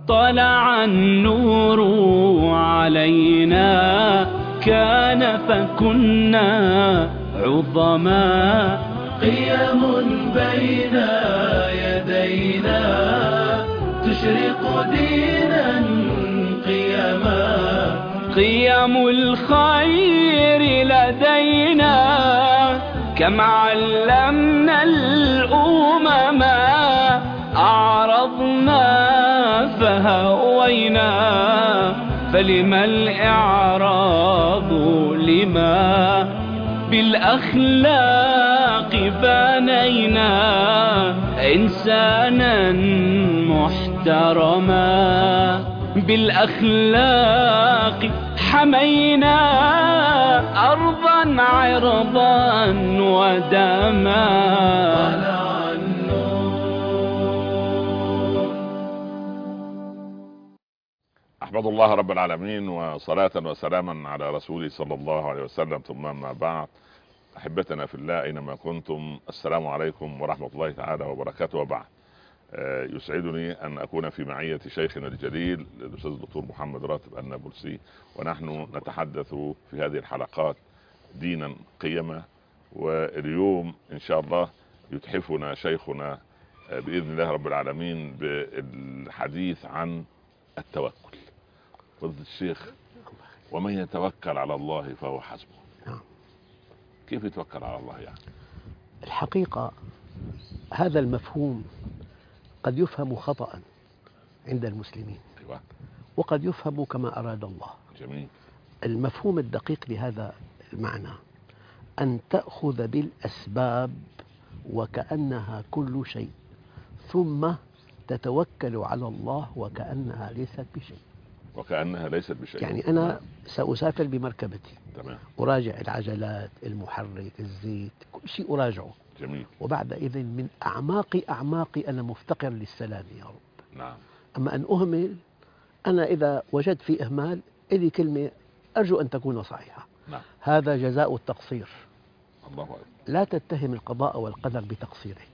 طلع النور علينا كان فكنا عظما قيم بين يدينا تشرق دينا قيما قيم الخير لدينا كم علمنا الأمم أعرضنا فهوينا فلما الإعراض لما بالأخلاق بنينا إنسانا محترما بالأخلاق حمينا أرضا عرضا ودما طلع النور. أحمد الله رب العالمين وصلاة وسلاما على رسوله صلى الله عليه وسلم، ثم أما بعد. أحبتنا في الله أينما كنتم، السلام عليكم ورحمة الله تعالى وبركاته. وبعد، يسعدني أن أكون في معية شيخنا الجليل الأستاذ الدكتور محمد راتب النابلسي، ونحن نتحدث في هذه الحلقات دينا قيما. واليوم إن شاء الله يتحفنا شيخنا بإذن الله رب العالمين بالحديث عن التوكل. فضل الشيخ، ومن يتوكل على الله فهو حسبه. كيف يتوكل على الله يعني؟ الحقيقة هذا المفهوم قد يفهم خطأ عند المسلمين، وقد يفهم كما أراد الله. جميل. المفهوم الدقيق لهذا المعنى أن تأخذ بالأسباب وكأنها كل شيء، ثم تتوكل على الله وكأنها ليست بشيء. وكأنها ليست بشيء. يعني أنا سأسافر بمركبتي، تمام، أراجع العجلات، المحرك، الزيت، كل شيء أراجعه. جميل. وبعد إذن من أعماقي أنا مفتقر للسلام يا رب. نعم. أما أن أهمل، أنا إذا وجدت في إهمال إلي كلمة أرجو أن تكون صحيحة. نعم. هذا جزاء التقصير. الله أكبر. لا تتهم القضاء والقدر بتقصيرك.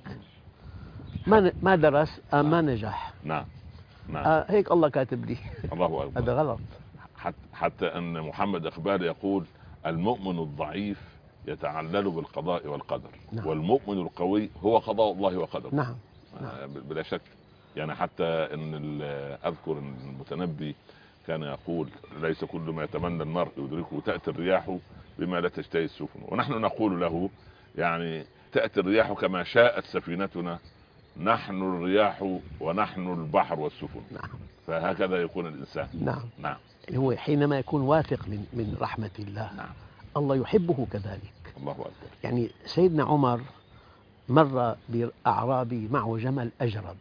ما درس ما نجح. نعم. نعم. هيك الله كاتب لي. الله أكبر. هذا غلط. حتى أن محمد إقبال يقول المؤمن الضعيف يتعلل بالقضاء والقدر. نعم. والمؤمن القوي هو قضاء الله وقدره. نعم. بلا شك. يعني حتى أن أذكر أن المتنبي كان يقول ليس كل ما يتمنى المرء يدركه، تأتي الرياح بما لا تشتهي السفن. ونحن نقول له يعني تأتي الرياح كما شاءت سفينتنا، نحن الرياح ونحن البحر والسفن. نعم. فهكذا يكون الإنسان. نعم. نعم. هو حينما يكون واثق من رحمة الله. نعم. الله يحبه كذلك. الله أكبر. يعني سيدنا عمر مر بأعرابي معه جمل أجرب،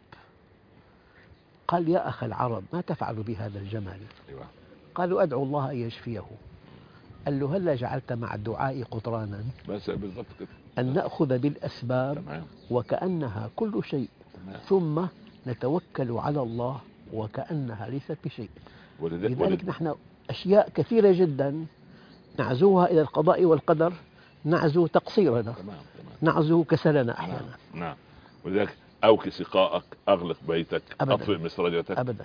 قال يا أخ العرب ما تفعل بهذا الجمل؟ أيوة. قالوا أدعو الله أن يشفيه. قال له هلا جعلت مع الدعاء قطرانا؟ بس بالضبط كده. أن نأخذ بالأسباب. تمام. وكأنها كل شيء. تمام. ثم نتوكل على الله وكأنها ليست بشيء. لذلك نحن أشياء كثيرة جدا نعزوها إلى القضاء والقدر، نعزو تقصيرنا. تمام. نعزو كسلنا أحيانا. نعم. ولذلك أوكي سقاءك، أغلق بيتك، أبداً. أطفئ مسرجتك. أبدا.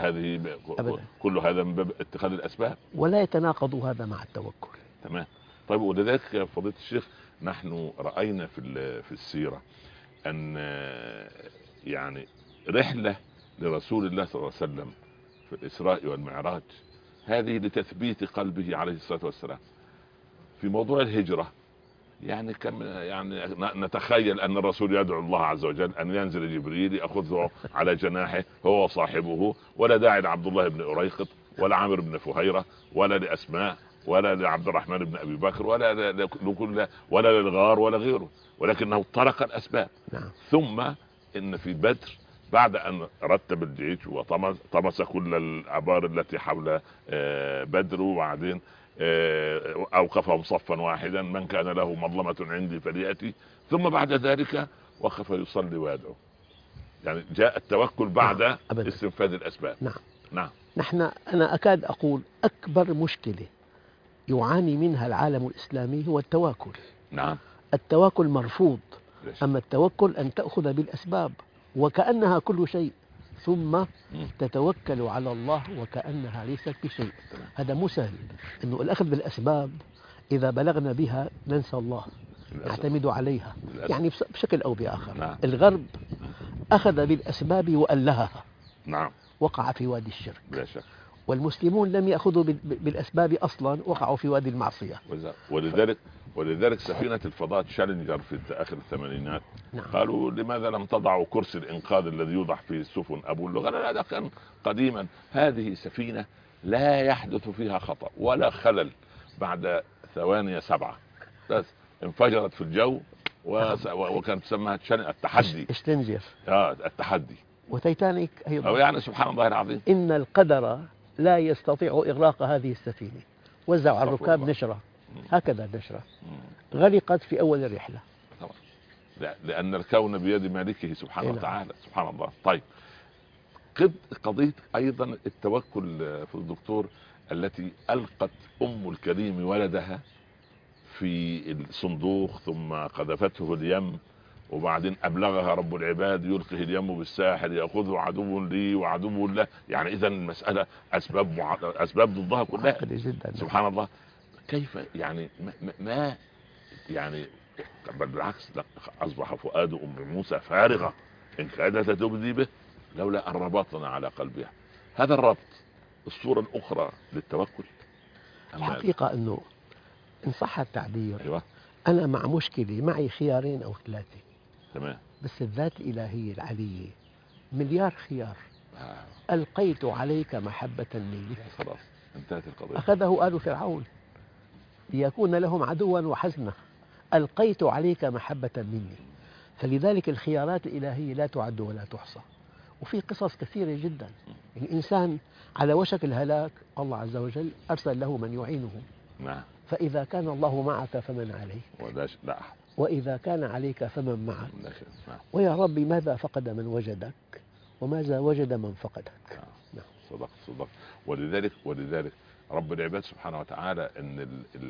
كل هذا من باب اتخاذ الأسباب، ولا يتناقض هذا مع التوكل. تمام. طيب، ولذلك فضيلة الشيخ نحن رأينا في السيرة أن يعني رحلة لرسول الله صلى الله عليه وسلم في الإسراء والمعراج هذه لتثبيت قلبه عليه الصلاة والسلام. في موضوع الهجرة يعني نتخيل أن الرسول يدعو الله عز وجل أن ينزل جبريل يأخذه على جناحه هو وصاحبه، ولا داعي لعبد الله بن أريقط ولا عامر بن فهيرة ولا لأسماء ولا لعبد الرحمن بن أبي بكر ولا للغار ولا غيره، ولكنه طرق الأسباب. نعم. ثم إن في بدر بعد أن رتب الجيش وطمس كل الآبار التي حول بدر، وبعدين أوقفهم صفا واحدا، من كان له مظلمة عندي فليأتي، ثم بعد ذلك وقف يصلي ويدعو. يعني جاء التوكل بعد استنفاذ الأسباب. نعم. نعم. أنا أكاد أقول أكبر مشكلة يعاني منها العالم الإسلامي هو التواكل. نعم. التواكل مرفوض. أما التوكل أن تأخذ بالأسباب وكأنها كل شيء، ثم تتوكل على الله وكأنها ليست بشيء. هذا مو سهل، إنه الأخذ بالأسباب إذا بلغنا بها ننسى الله، نعتمد عليها يعني بشكل أو بآخر. نعم. الغرب أخذ بالأسباب وألهها، نعم، وقع في وادي الشرك. لا شك. والمسلمون لم يأخذوا بالأسباب أصلا، وقعوا في وادي المعصية. ولذلك سفينة الفضاء تشالنجر في آخر الثمانينات، نعم. قالوا لماذا لم تضعوا كرسي الإنقاذ الذي يوضع في السفن؟ أقول له قال هذا كان قديما، هذه سفينة لا يحدث فيها خطأ ولا خلل، بعد ثواني 7 بس انفجرت في الجو وكانت تسمى التحدي. اشتنجر. التحدي. وتيتانيك أيضا. أو يعني سبحان الله العظيم. إن القدر لا يستطيع إغراق هذه السفينة. وزعوا على الركاب نشرة، هكذا نشرة، غرقت في أول الرحلة. لأن الكون بيد مالكه سبحانه وتعالى. سبحان الله. طيب، قضية أيضا التوكل في الدكتور، التي ألقت أم الكريم ولدها في الصندوق ثم قذفته اليم، وبعدين أبلغها رب العباد يلقيه اليم بالساحل يأخذه عدو لي وعدو له. يعني إذا المسألة أسباب ضدها كلها. جدا. سبحان الله. كيف يعني ما يعني، بل بالعكس، أصبح فؤاد أم موسى فارغة إن كادت تبدي به لولا أن ربطنا على قلبها. هذا الربط الصورة الأخرى للتوكل. الحقيقة أنه إن صح التعبير، أيوة. أنا مع مشكلة معي خيارين أو 3، تمام، بس الذات الإلهية العلية مليار خيار. ألقيت عليك محبة مني، خلاص انتهت القضية. أخذه آل فرعون ليكون لهم عدوا وحزنا. ألقيت عليك محبة مني. فلذلك الخيارات الإلهية لا تعد ولا تحصى. وفي قصص كثيرة جدا. الإنسان على وشك الهلاك، الله عز وجل أرسل له من يعينه. نعم. فإذا كان الله معك فمن عليك، لا. وإذا كان عليك فمن معك. نعم. ويا ربي ماذا فقد من وجدك وماذا وجد من فقدك. نعم. صدق. ولذلك رب العباد سبحانه وتعالى ان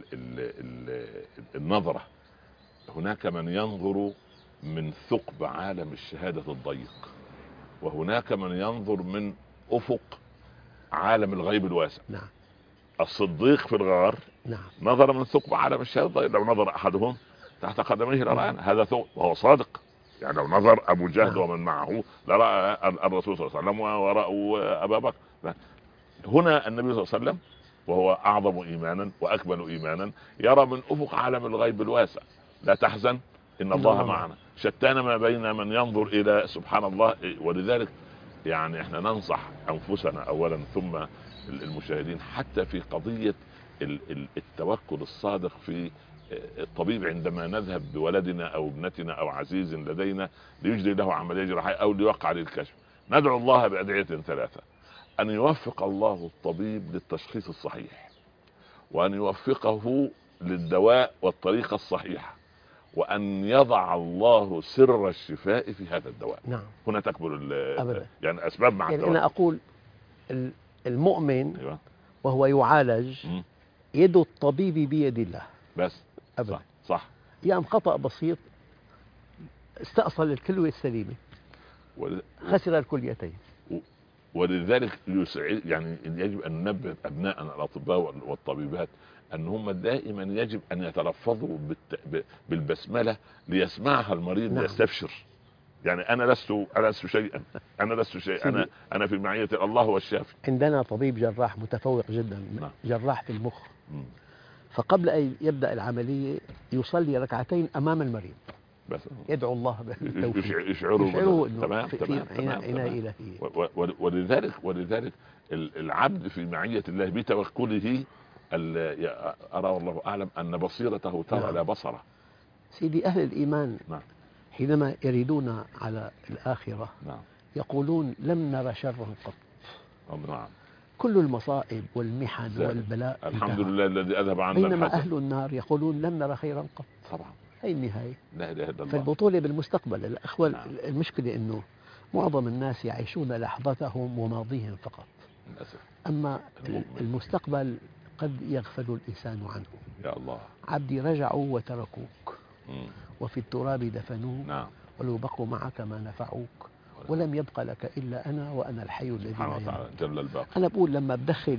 النظرة، هناك من ينظر من ثقب عالم الشهادة الضيق، وهناك من ينظر من أفق عالم الغيب الواسع. نعم. الصديق في الغار نظر من ثقب عالم الشهادة الضيق، لو نظر أحدهم تحت قدميه لرآنا. هذا ثقب وهو صادق. يعني لو نظر أبو جهل ومن معه لرأى الرسول صلى الله عليه وسلم ورأوا أبا بكر. هنا النبي صلى الله عليه وسلم وهو أعظم إيمانا وأكمل إيمانا يرى من أفق عالم الغيب الواسع. لا تحزن إن الله معنا. شتان ما بين من ينظر إلى سبحان الله. ولذلك يعني احنا ننصح أنفسنا أولا ثم المشاهدين حتى في قضية التوكل الصادق في الطبيب عندما نذهب بولدنا أو ابنتنا أو عزيز لدينا ليجري له عملية جراحية أو ليوقع عليه الكشف، ندعو الله بأدعية 3: أن يوفق الله الطبيب للتشخيص الصحيح، وأن يوفقه للدواء والطريقة الصحيحة، وأن يضع الله سر الشفاء في هذا الدواء. نعم. هنا تكمل أبدا. يعني أسباب مع يعني أنا أقول المؤمن أيوة. وهو يعالج يد الطبيب بيد الله بس. أبدا. صح. يعني خطأ بسيط استأصل الكلية السليمة خسر الكليتين. ولذلك يعني يجب أن ننبه أبناءنا الأطباء والطبيبات أن هم دائما يجب أن يتلفظوا بالبسملة ليسمعها المريض. نعم. ليستبشر. يعني أنا لست شيئا. أنا في معية الله هو الشافي. عندنا طبيب جراح متفوق جدا. نعم. جراح في المخ. فقبل أن يبدأ العملية يصلي ركعتين أمام المريض بس يدعو الله بالتوفيق، يشعره تمام في عناية إلهية. ولذلك العبد في معية الله بتوكله أرى والله أعلم أن بصيرته ترى لا بصره. سيدي أهل الإيمان نعم. حينما يريدون على الآخرة نعم. يقولون لم نرى شرا قط. نعم. كل المصائب والمحن والبلاء الحمد لله الذي أذهب عنا الحزن. بينما أهل النار يقولون لم نرى خيرا قط. طبعا. هي النهاية. لا إله إلا الله. فالبطولة بالمستقبل الأخوة. نعم. المشكلة أنه معظم الناس يعيشون لحظتهم وماضيهم فقط. للأسف. أما المستقبل قد يغفل الإنسان عنه. يا الله. عبدي رجعوا وتركوك وفي التراب دفنوك. نعم. ولو بقوا معك ما نفعوك ولم يبقى لك إلا أنا وأنا الحي الذي لا يموت. جل الباقي. أنا بقول لما بدخل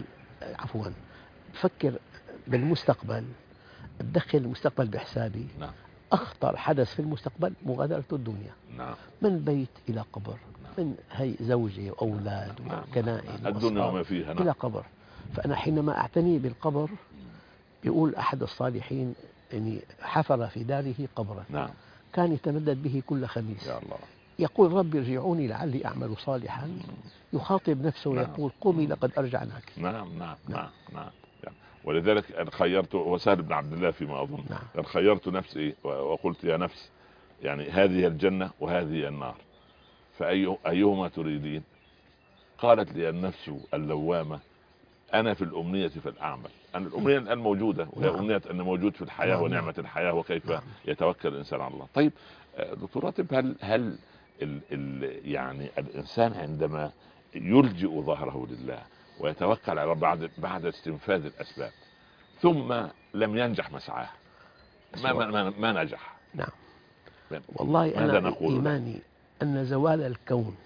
بفكر بالمستقبل، بدخل المستقبل بحسابي. نعم. أخطر حدث في المستقبل مغادرة الدنيا. نعم. من بيت إلى قبر، من هي زوجة وأولاد وكنائن الدنيا وما فيها. إلى قبر. فأنا حينما أعتني بالقبر، يقول أحد الصالحين يعني حفر في داره قبرا. نعم. كان يتمدد به كل خميس. يا الله. يقول رب ارجعوني لعلي أعمل صالحا. يخاطب نفسه ويقول قومي لقد أرجعناك. نعم نعم نعم نعم. ولذلك أنا خيرت وسهل بن عبد الله فيما أظن. نعم. خيرت نفسي وقلت يا نفس يعني هذه الجنة وهذه النار فأيهما تريدين؟ قالت لي النفس اللوامة أنا في الأمنية فالأعمل. أنا الأمنية الآن موجودة وهي أمنية أن موجود في الحياة ونعمة الحياة وكيف يتوكل الإنسان على الله. طيب دكتور راتب، هل يعني الإنسان عندما يلجئ ظهره لله ويتوكل على بعد استنفاذ الأسباب ثم لم ينجح مسعاه ما نجح؟ نعم. والله أنا إيماني أن زوال الكون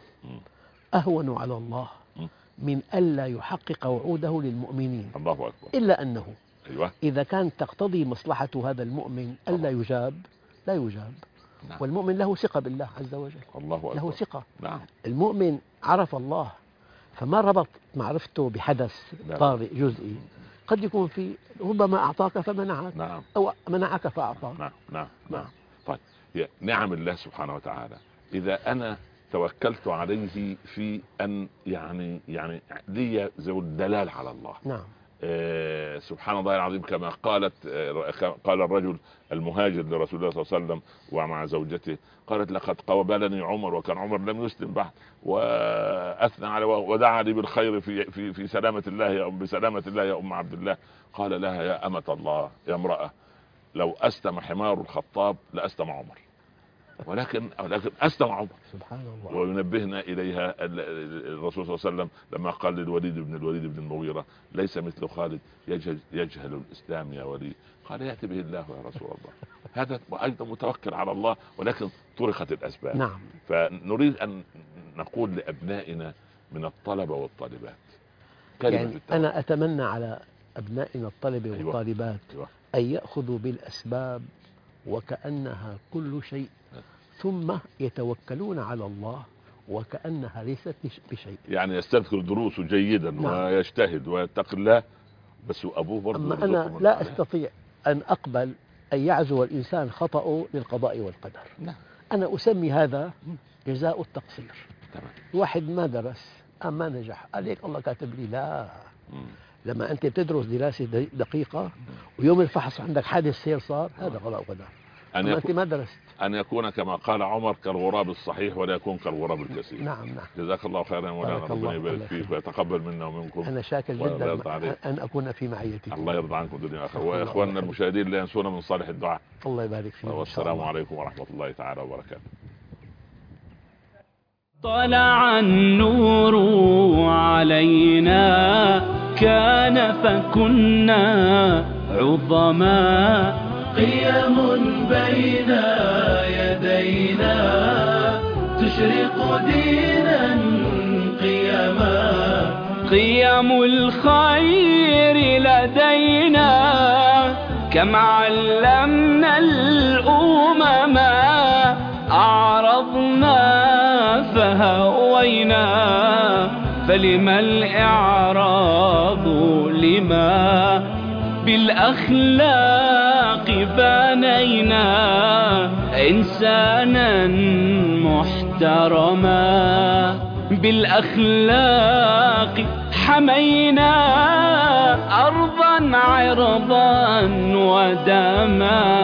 أهون على الله من ألا يحقق وعوده للمؤمنين. الله أكبر. إلا أنه إذا كانت تقتضي مصلحة هذا المؤمن ألا يجاب لا يجاب. نعم. والمؤمن له ثقة بالله عز وجل. الله أكبر. له ثقة. نعم. المؤمن عرف الله فما ربط معرفته بحدث طارئ جزئي. قد يكون في ربما أعطاك فمنعك. نعم. أو منعك فأعطاك. نعم نعم نعم. طيب نعم الله سبحانه وتعالى إذا أنا توكلت عليه في أن يعني لي ذو الدلال على الله. نعم. سبحان الله العظيم كما قال الرجل المهاجر لرسول الله صلى الله عليه وسلم ومع زوجته قالت لقد قابلني عمر وكان عمر لم يسلم بعد وأثنى على ودعا لي بالخير في سلامة الله بسلامة الله يا أم عبد الله. قال لها يا أمة الله يا امرأة لو أسلم حمار الخطاب لأسلم عمر ولكن أسلم عمر. سبحان الله. وينبهنا إليها الرسول صلى الله عليه وسلم لما قال للوليد بن المغيرة ليس مثل خالد يجهل الإسلام يا ولي. قال يأتي به الله يا رسول الله. هذا أيضا متوكل على الله ولكن طرقت الأسباب. نعم. فنريد أن نقول لأبنائنا من الطلبة والطالبات يعني أنا أتمنى على أبنائنا الطلبة والطالبات أن يأخذوا بالأسباب وكأنها كل شيء ثم يتوكلون على الله وكأنها ليست بشيء. يعني يستذكر دروسه جيدا. نعم. ويجتهد ويتقي الله بس أبوه برضه. أما أنا لا أستطيع أن أقبل أن يعزو الإنسان خطأه للقضاء والقدر. نعم. أنا أسمي هذا جزاء التقصير. تمام. واحد ما درس ما نجح عليك الله كاتب لي لا. لما أنت تدرس دراسة دقيقة ويوم الفحص عندك حادث سير صار هذا غلاء وقدر. أنت ما درست. أن يكون كما قال عمر كالغراب الصحيح ولا يكون كالغراب الكثير. نعم نعم. جزاك الله خيرا مولانا ربنا يبارك فيك ويتقبل منا ومنكم. أنا شاكر جدا أن أكون في معيتكم. الله يرضى عنكم دنيا آخرة. وإخواننا المشاهدين لا ينسونا من صالح الدعاء. الله يبارك فيك. والسلام عليكم ورحمة الله تعالى وبركاته. طلع النور علينا كان فكنا عظما قيم بين يدينا تشرق دينا قيما قيم الخير لدينا كم علمنا الأمم أعرضنا فهوينا فلما الإعراض لما بالأخلاق بنينا إنسانا محترما بالأخلاق حمينا أرضا عرضا ودما